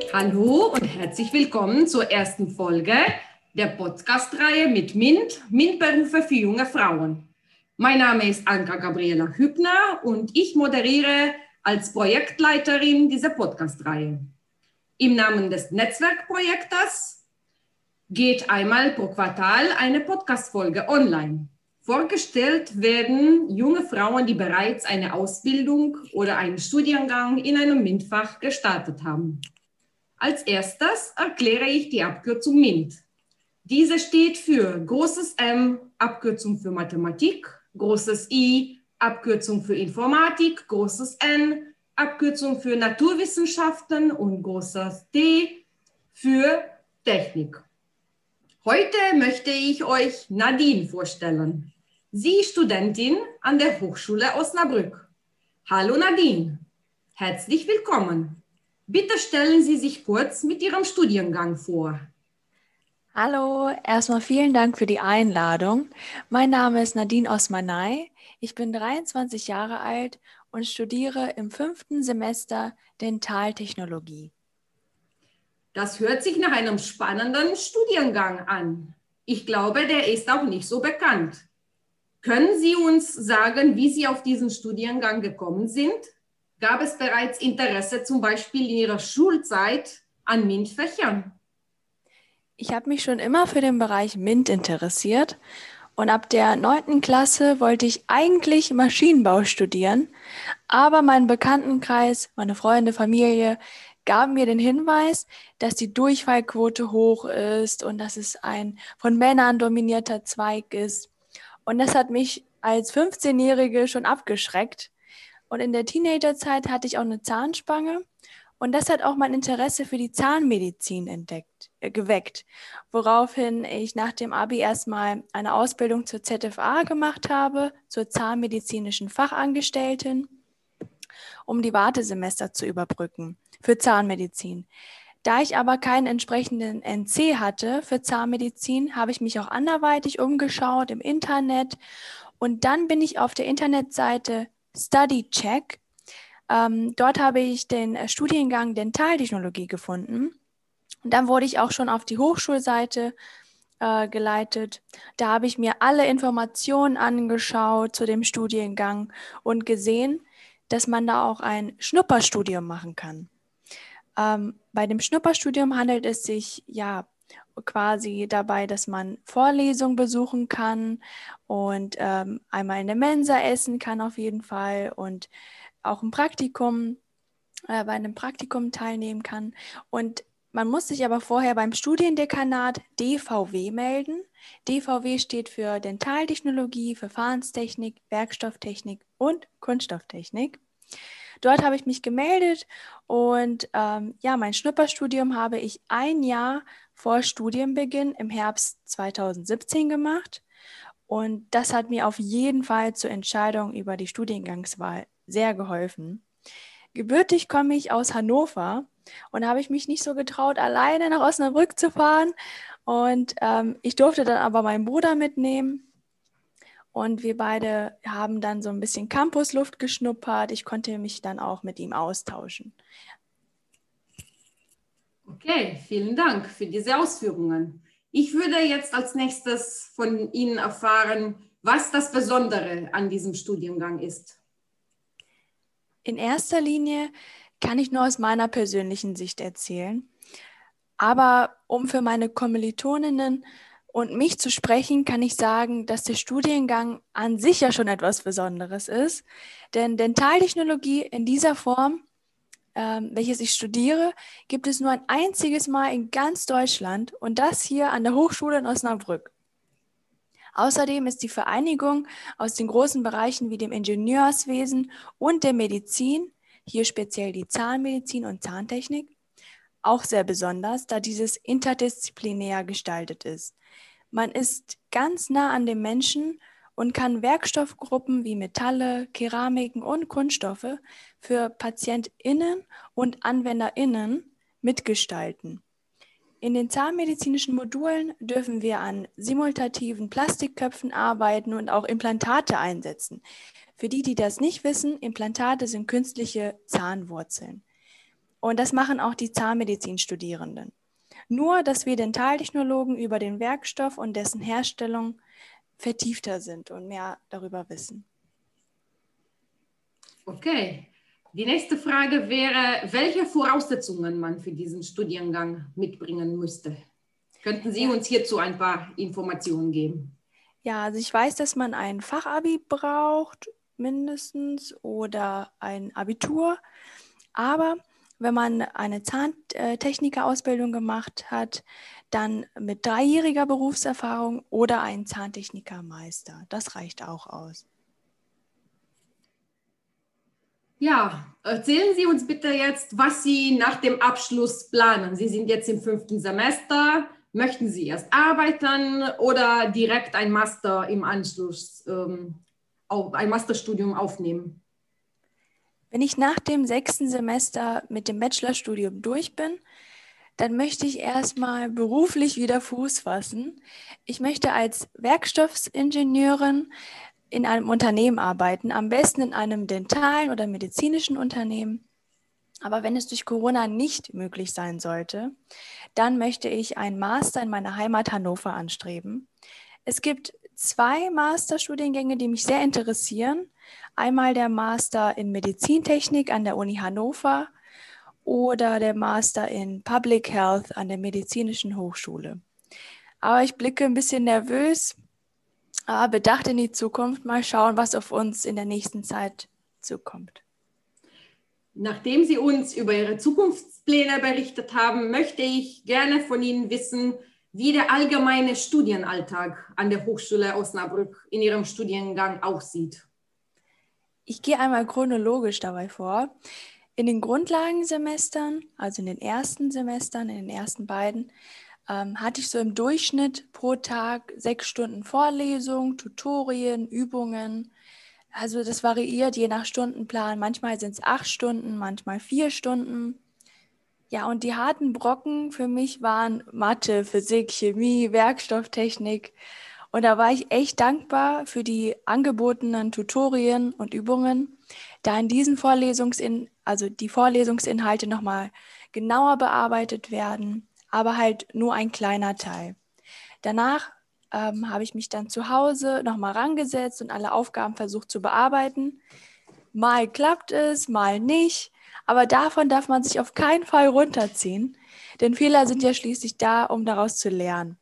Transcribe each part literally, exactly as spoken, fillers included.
Hallo und herzlich willkommen zur ersten Folge der Podcast-Reihe mit MINT, MINT-Berufe für junge Frauen. Mein Name ist Anka Gabriela Hübner und ich moderiere als Projektleiterin diese Podcast-Reihe. Im Namen des Netzwerkprojektes geht einmal pro Quartal eine Podcast-Folge online. Vorgestellt werden junge Frauen, die bereits eine Ausbildung oder einen Studiengang in einem MINT-Fach gestartet haben. Als erstes erkläre ich die Abkürzung MINT. Diese steht für großes M, Abkürzung für Mathematik, großes I, Abkürzung für Informatik, großes N, Abkürzung für Naturwissenschaften und großes T für Technik. Heute möchte ich euch Nadine vorstellen. Sie ist Studentin an der Hochschule Osnabrück. Hallo Nadine, herzlich willkommen. Bitte stellen Sie sich kurz mit Ihrem Studiengang vor. Hallo, erstmal vielen Dank für die Einladung. Mein Name ist Nadine Osmanay. Ich bin dreiundzwanzig Jahre alt und studiere im fünften Semester Dentaltechnologie. Das hört sich nach einem spannenden Studiengang an. Ich glaube, der ist auch nicht so bekannt. Können Sie uns sagen, wie Sie auf diesen Studiengang gekommen sind? Gab es bereits Interesse zum Beispiel in Ihrer Schulzeit an MINT-Fächern? Ich habe mich schon immer für den Bereich MINT interessiert und ab der neunten Klasse wollte ich eigentlich Maschinenbau studieren, aber mein Bekanntenkreis, meine Freunde, Familie gaben mir den Hinweis, dass die Durchfallquote hoch ist und dass es ein von Männern dominierter Zweig ist. Und das hat mich als fünfzehnjährige schon abgeschreckt. Und in der Teenagerzeit hatte ich auch eine Zahnspange und das hat auch mein Interesse für die Zahnmedizin entdeckt, äh, geweckt, woraufhin ich nach dem Abi erstmal eine Ausbildung zur Z F A gemacht habe, zur zahnmedizinischen Fachangestellten, um die Wartesemester zu überbrücken für Zahnmedizin. Da ich aber keinen entsprechenden N C hatte für Zahnmedizin, habe ich mich auch anderweitig umgeschaut im Internet und dann bin ich auf der Internetseite StudyCheck. Ähm, dort habe ich den äh, Studiengang Dentaltechnologie gefunden. Und dann wurde ich auch schon auf die Hochschulseite äh, geleitet. Da habe ich mir alle Informationen angeschaut zu dem Studiengang und gesehen, dass man da auch ein Schnupperstudium machen kann. Ähm, bei dem Schnupperstudium handelt es sich ja quasi dabei, dass man Vorlesungen besuchen kann und ähm, einmal in der Mensa essen kann auf jeden Fall und auch ein Praktikum, äh, bei einem Praktikum teilnehmen kann. Und man muss sich aber vorher beim Studiendekanat D V W melden. D V W steht für Dentaltechnologie, Verfahrenstechnik, Werkstofftechnik und Kunststofftechnik. Dort habe ich mich gemeldet und ähm, ja, mein Schnupperstudium habe ich ein Jahr vor Studienbeginn im Herbst zweitausendsiebzehn gemacht. Und das hat mir auf jeden Fall zur Entscheidung über die Studiengangswahl sehr geholfen. Gebürtig komme ich aus Hannover und habe ich mich nicht so getraut, alleine nach Osnabrück zu fahren. Und ähm, ich durfte dann aber meinen Bruder mitnehmen. Und wir beide haben dann so ein bisschen Campusluft geschnuppert. Ich konnte mich dann auch mit ihm austauschen. Okay, vielen Dank für diese Ausführungen. Ich würde jetzt als nächstes von Ihnen erfahren, was das Besondere an diesem Studiengang ist. In erster Linie kann ich nur aus meiner persönlichen Sicht erzählen. Aber um für meine Kommilitoninnen und mich zu sprechen, kann ich sagen, dass der Studiengang an sich ja schon etwas Besonderes ist. Denn Dentaltechnologie in dieser Form, ähm, welches ich studiere, gibt es nur ein einziges Mal in ganz Deutschland und das hier an der Hochschule in Osnabrück. Außerdem ist die Vereinigung aus den großen Bereichen wie dem Ingenieurswesen und der Medizin, hier speziell die Zahnmedizin und Zahntechnik, auch sehr besonders, da dieses interdisziplinär gestaltet ist. Man ist ganz nah an dem Menschen und kann Werkstoffgruppen wie Metalle, Keramiken und Kunststoffe für PatientInnen und AnwenderInnen mitgestalten. In den zahnmedizinischen Modulen dürfen wir an simultativen Plastikköpfen arbeiten und auch Implantate einsetzen. Für die, die das nicht wissen, Implantate sind künstliche Zahnwurzeln. Und das machen auch die Zahnmedizinstudierenden. Nur, dass wir Dentaltechnologen über den Werkstoff und dessen Herstellung vertiefter sind und mehr darüber wissen. Okay. Die nächste Frage wäre, welche Voraussetzungen man für diesen Studiengang mitbringen müsste. Könnten Sie Ja. uns hierzu ein paar Informationen geben? Ja, also ich weiß, dass man ein Fachabi braucht, mindestens, oder ein Abitur. Aber wenn man eine Zahntechnikerausbildung gemacht hat, dann mit dreijähriger Berufserfahrung oder einen Zahntechnikermeister. Das reicht auch aus. Ja, erzählen Sie uns bitte jetzt, was Sie nach dem Abschluss planen. Sie sind jetzt im fünften Semester. Möchten Sie erst arbeiten oder direkt ein Master im Anschluss, ähm, ein Masterstudium aufnehmen? Wenn ich nach dem sechsten Semester mit dem Bachelorstudium durch bin, dann möchte ich erstmal beruflich wieder Fuß fassen. Ich möchte als Werkstoffsingenieurin in einem Unternehmen arbeiten, am besten in einem dentalen oder medizinischen Unternehmen. Aber wenn es durch Corona nicht möglich sein sollte, dann möchte ich einen Master in meiner Heimat Hannover anstreben. Es gibt zwei Masterstudiengänge, die mich sehr interessieren. Einmal der Master in Medizintechnik an der Uni Hannover oder der Master in Public Health an der Medizinischen Hochschule. Aber ich blicke ein bisschen nervös, aber bedacht in die Zukunft. Mal schauen, was auf uns in der nächsten Zeit zukommt. Nachdem Sie uns über Ihre Zukunftspläne berichtet haben, möchte ich gerne von Ihnen wissen, wie der allgemeine Studienalltag an der Hochschule Osnabrück in Ihrem Studiengang aussieht. Ich gehe einmal chronologisch dabei vor. In den Grundlagensemestern, also in den ersten Semestern, in den ersten beiden, ähm, hatte ich so im Durchschnitt pro Tag sechs Stunden Vorlesung, Tutorien, Übungen. Also das variiert je nach Stundenplan. Manchmal sind es acht Stunden, manchmal vier Stunden. Ja, und die harten Brocken für mich waren Mathe, Physik, Chemie, Werkstofftechnik. Und da war ich echt dankbar für die angebotenen Tutorien und Übungen, da in diesen Vorlesungsin, also die Vorlesungsinhalte nochmal genauer bearbeitet werden, aber halt nur ein kleiner Teil. Danach ähm, habe ich mich dann zu Hause nochmal rangesetzt und alle Aufgaben versucht zu bearbeiten. Mal klappt es, mal nicht, aber davon darf man sich auf keinen Fall runterziehen, denn Fehler sind ja schließlich da, um daraus zu lernen.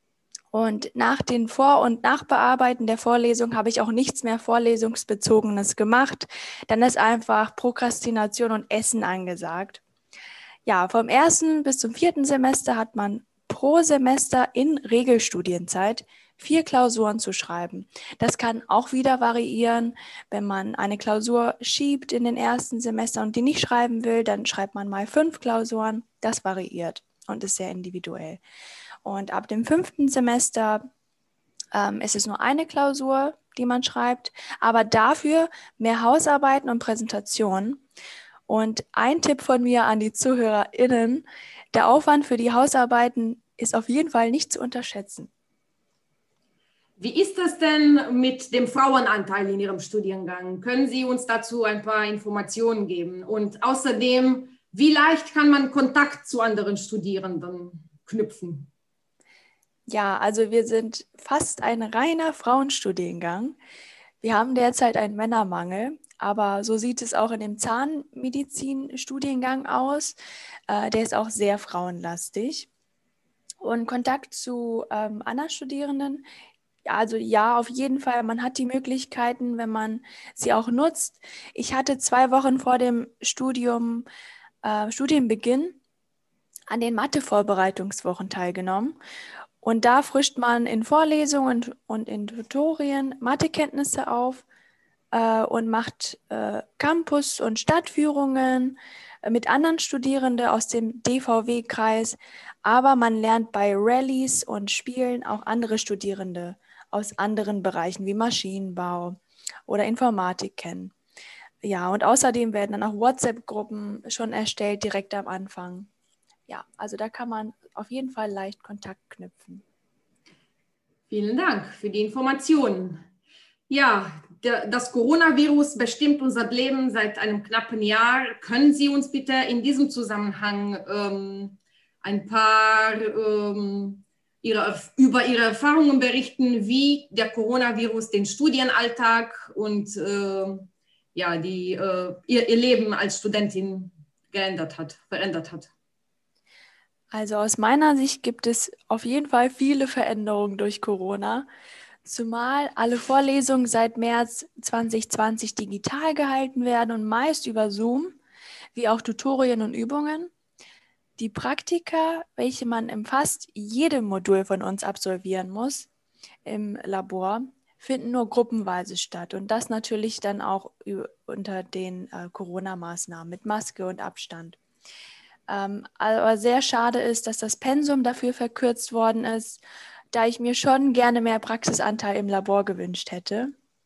Und nach den Vor- und Nachbearbeiten der Vorlesung habe ich auch nichts mehr Vorlesungsbezogenes gemacht. Dann ist einfach Prokrastination und Essen angesagt. Ja, vom ersten bis zum vierten Semester hat man pro Semester in Regelstudienzeit vier Klausuren zu schreiben. Das kann auch wieder variieren. Wenn man eine Klausur schiebt in den ersten Semester und die nicht schreiben will, dann schreibt man mal fünf Klausuren. Das variiert und ist sehr individuell. Und ab dem fünften Semester ähm, ist es nur eine Klausur, die man schreibt, aber dafür mehr Hausarbeiten und Präsentationen. Und ein Tipp von mir an die ZuhörerInnen, der Aufwand für die Hausarbeiten ist auf jeden Fall nicht zu unterschätzen. Wie ist das denn mit dem Frauenanteil in Ihrem Studiengang? Können Sie uns dazu ein paar Informationen geben? Und außerdem, wie leicht kann man Kontakt zu anderen Studierenden knüpfen? Ja, also wir sind fast ein reiner Frauenstudiengang. Wir haben derzeit einen Männermangel, aber so sieht es auch in dem Zahnmedizin-Studiengang aus. Äh, der ist auch sehr frauenlastig. Und Kontakt zu ähm, anderen Studierenden, also ja, auf jeden Fall. Man hat die Möglichkeiten, wenn man sie auch nutzt. Ich hatte zwei Wochen vor dem Studium, äh, Studienbeginn an den Mathe-Vorbereitungswochen teilgenommen. Und da frischt man in Vorlesungen und in Tutorien Mathekenntnisse auf äh, und macht äh, Campus- und Stadtführungen äh, mit anderen Studierenden aus dem D V W-Kreis. Aber man lernt bei Rallyes und Spielen auch andere Studierende aus anderen Bereichen wie Maschinenbau oder Informatik kennen. Ja, und außerdem werden dann auch WhatsApp-Gruppen schon erstellt direkt am Anfang. Ja, also da kann man auf jeden Fall leicht Kontakt knüpfen. Vielen Dank für die Informationen. Ja, der, das Coronavirus bestimmt unser Leben seit einem knappen Jahr. Können Sie uns bitte in diesem Zusammenhang ähm, ein paar ähm, ihre, über Ihre Erfahrungen berichten, wie der Coronavirus den Studienalltag und äh, ja, die, äh, ihr, ihr Leben als Studentin geändert hat, verändert hat? Also aus meiner Sicht gibt es auf jeden Fall viele Veränderungen durch Corona, zumal alle Vorlesungen seit März zwanzig zwanzig digital gehalten werden und meist über Zoom, wie auch Tutorien und Übungen. Die Praktika, welche man im fast jedem Modul von uns absolvieren muss im Labor, finden nur gruppenweise statt und das natürlich dann auch unter den äh, Corona-Maßnahmen mit Maske und Abstand. Ähm, aber sehr schade ist, dass das Pensum dafür verkürzt worden ist, da ich mir schon gerne mehr Praxisanteil im Labor gewünscht hätte.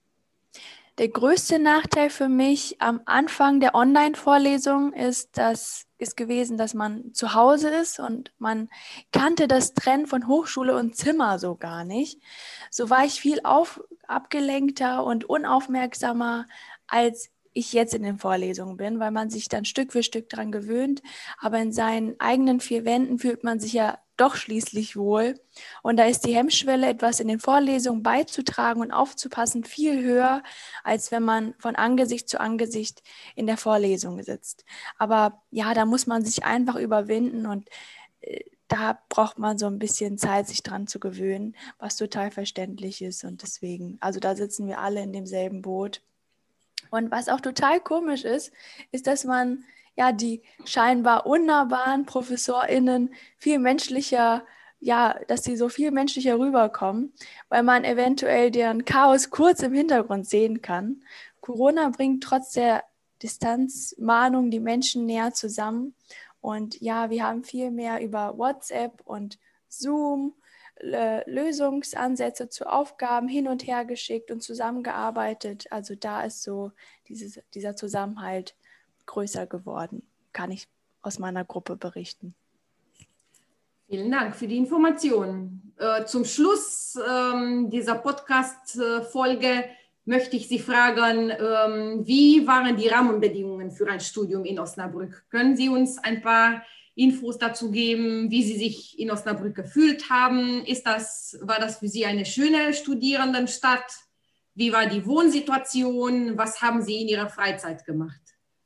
Der größte Nachteil für mich am Anfang der Online-Vorlesung ist, dass, ist gewesen, dass man zu Hause ist und man kannte das Trennen von Hochschule und Zimmer so gar nicht. So war ich viel auf, abgelenkter und unaufmerksamer, als ich jetzt in den Vorlesungen bin, weil man sich dann Stück für Stück daran gewöhnt. Aber in seinen eigenen vier Wänden fühlt man sich ja doch schließlich wohl. Und da ist die Hemmschwelle, etwas in den Vorlesungen beizutragen und aufzupassen, viel höher, als wenn man von Angesicht zu Angesicht in der Vorlesung sitzt. Aber ja, da muss man sich einfach überwinden und äh, da braucht man so ein bisschen Zeit, sich dran zu gewöhnen, was total verständlich ist. Und deswegen, also da sitzen wir alle in demselben Boot. Und was auch total komisch ist, ist, dass man ja die scheinbar unnahbaren ProfessorInnen viel menschlicher, ja, dass sie so viel menschlicher rüberkommen, weil man eventuell deren Chaos kurz im Hintergrund sehen kann. Corona bringt trotz der Distanzmahnung die Menschen näher zusammen. Und ja, wir haben viel mehr über WhatsApp und Zoom Lösungsansätze zu Aufgaben hin und her geschickt und zusammengearbeitet. Also da ist so dieses, dieser Zusammenhalt größer geworden, kann ich aus meiner Gruppe berichten. Vielen Dank für die Informationen. Äh, zum Schluss ähm, dieser Podcast-Folge möchte ich Sie fragen, ähm, wie waren die Rahmenbedingungen für ein Studium in Osnabrück? Können Sie uns ein paar Infos dazu geben, wie Sie sich in Osnabrück gefühlt haben? Ist das, war das für Sie eine schöne Studierendenstadt? Wie war die Wohnsituation? Was haben Sie in Ihrer Freizeit gemacht?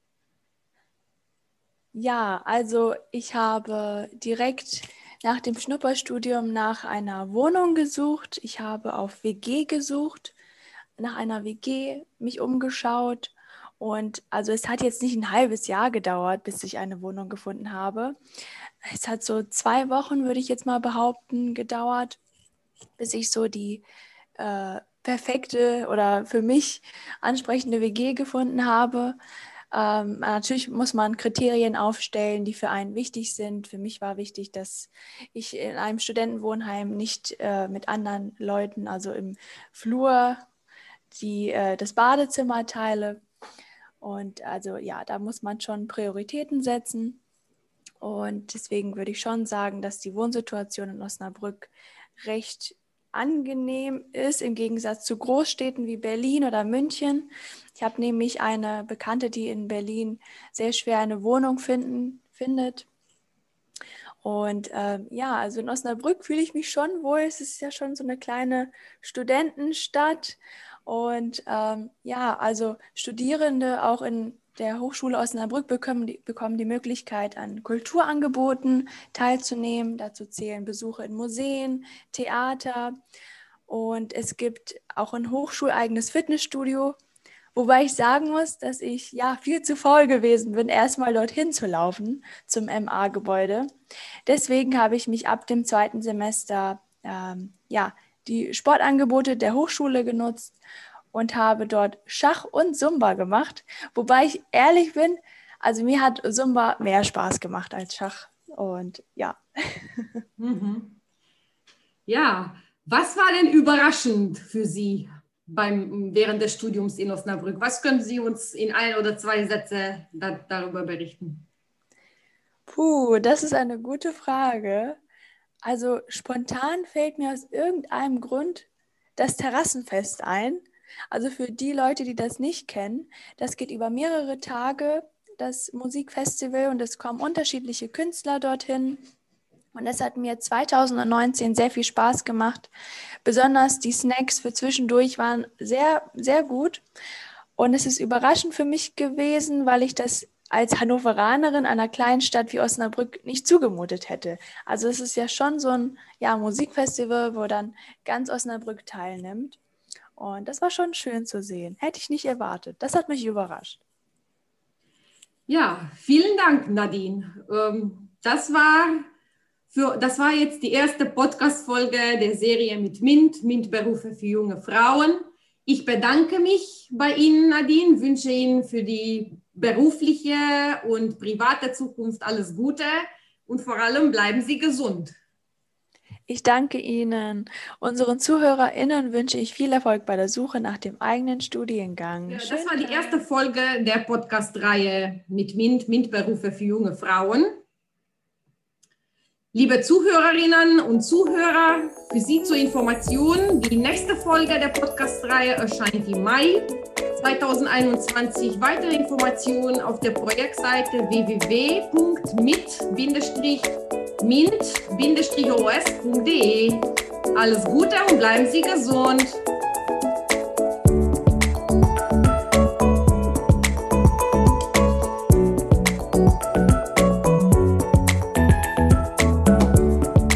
Ja, also ich habe direkt nach dem Schnupperstudium nach einer Wohnung gesucht. Ich habe auf W G gesucht, nach einer W G mich umgeschaut. Und also es hat jetzt nicht ein halbes Jahr gedauert, bis ich eine Wohnung gefunden habe. Es hat so zwei Wochen, würde ich jetzt mal behaupten, gedauert, bis ich so die äh, perfekte oder für mich ansprechende W G gefunden habe. Ähm, natürlich muss man Kriterien aufstellen, die für einen wichtig sind. Für mich war wichtig, dass ich in einem Studentenwohnheim nicht äh, mit anderen Leuten, also im Flur, die, äh, das Badezimmer teile. Und also ja, da muss man schon Prioritäten setzen. Und deswegen würde ich schon sagen, dass die Wohnsituation in Osnabrück recht angenehm ist, im Gegensatz zu Großstädten wie Berlin oder München. Ich habe nämlich eine Bekannte, die in Berlin sehr schwer eine Wohnung finden, findet. Und ähm, ja, also in Osnabrück fühle ich mich schon wohl. Es ist ja schon so eine kleine Studentenstadt. Und ähm, ja, also Studierende auch in der Hochschule Osnabrück bekommen die, bekommen die Möglichkeit, an Kulturangeboten teilzunehmen. Dazu zählen Besuche in Museen, Theater. Und es gibt auch ein hochschuleigenes Fitnessstudio. Wobei ich sagen muss, dass ich ja viel zu faul gewesen bin, erstmal dorthin zu laufen zum M A-Gebäude. Deswegen habe ich mich ab dem zweiten Semester ähm, ja, die Sportangebote der Hochschule genutzt und habe dort Schach und Zumba gemacht. Wobei ich ehrlich bin, also mir hat Zumba mehr Spaß gemacht als Schach. Und ja. Mhm. Ja, was war denn überraschend für Sie beim, während des Studiums in Osnabrück? Was können Sie uns in ein oder zwei Sätze da, darüber berichten? Puh, das ist eine gute Frage. Also spontan fällt mir aus irgendeinem Grund das Terrassenfest ein. Also für die Leute, die das nicht kennen, das geht über mehrere Tage, das Musikfestival, und es kommen unterschiedliche Künstler dorthin. Und es hat mir zweitausendneunzehn sehr viel Spaß gemacht. Besonders die Snacks für zwischendurch waren sehr, sehr gut. Und es ist überraschend für mich gewesen, weil ich das als Hannoveranerin einer kleinen Stadt wie Osnabrück nicht zugemutet hätte. Also es ist ja schon so ein ja, Musikfestival, wo dann ganz Osnabrück teilnimmt. Und das war schon schön zu sehen. Hätte ich nicht erwartet. Das hat mich überrascht. Ja, vielen Dank, Nadine. Ähm, das war für, das war jetzt die erste Podcast-Folge der Serie mit MINT, MINT-Berufe für junge Frauen. Ich bedanke mich bei Ihnen, Nadine, wünsche Ihnen für die berufliche und private Zukunft alles Gute und vor allem bleiben Sie gesund. Ich danke Ihnen. Unseren ZuhörerInnen wünsche ich viel Erfolg bei der Suche nach dem eigenen Studiengang. Ja, das war die erste Folge der Podcast-Reihe mit MINT, MINT-Berufe für junge Frauen. Liebe Zuhörerinnen und Zuhörer, für Sie zur Information, die nächste Folge der Podcast-Reihe erscheint im Mai zweitausendeinundzwanzig. Weitere Informationen auf der Projektseite w w w punkt mit mint Bindestrich o s punkt d e. Alles Gute und bleiben Sie gesund!